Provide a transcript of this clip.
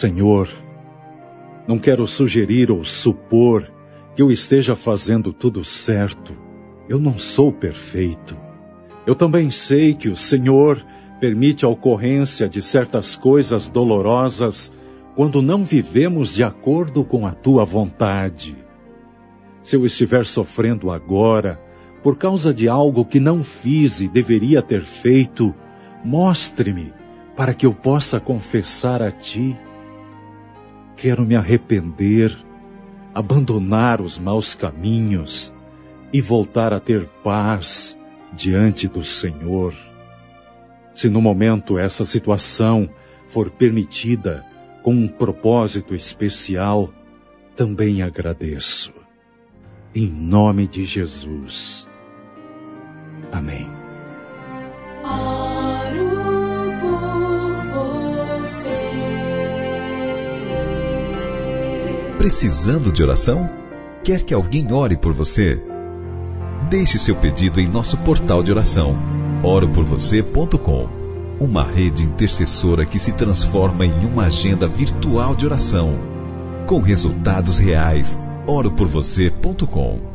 Senhor, não quero sugerir ou supor que eu esteja fazendo tudo certo. Eu não sou perfeito. Eu também sei que o Senhor permite a ocorrência de certas coisas dolorosas quando não vivemos de acordo com a Tua vontade. Se eu estiver sofrendo agora, por causa de algo que não fiz e deveria ter feito, mostre-me para que eu possa confessar a Ti. Quero me arrepender, abandonar os maus caminhos e voltar a ter paz diante do Senhor. Se no momento essa situação for permitida com um propósito especial, também agradeço. Em nome de Jesus. Amém. Oro por você. Precisando de oração? Quer que alguém ore por você? Deixe seu pedido em nosso portal de oração, oroporvocê.com, uma rede intercessora que se transforma em uma agenda virtual de oração, com resultados reais. oroporvocê.com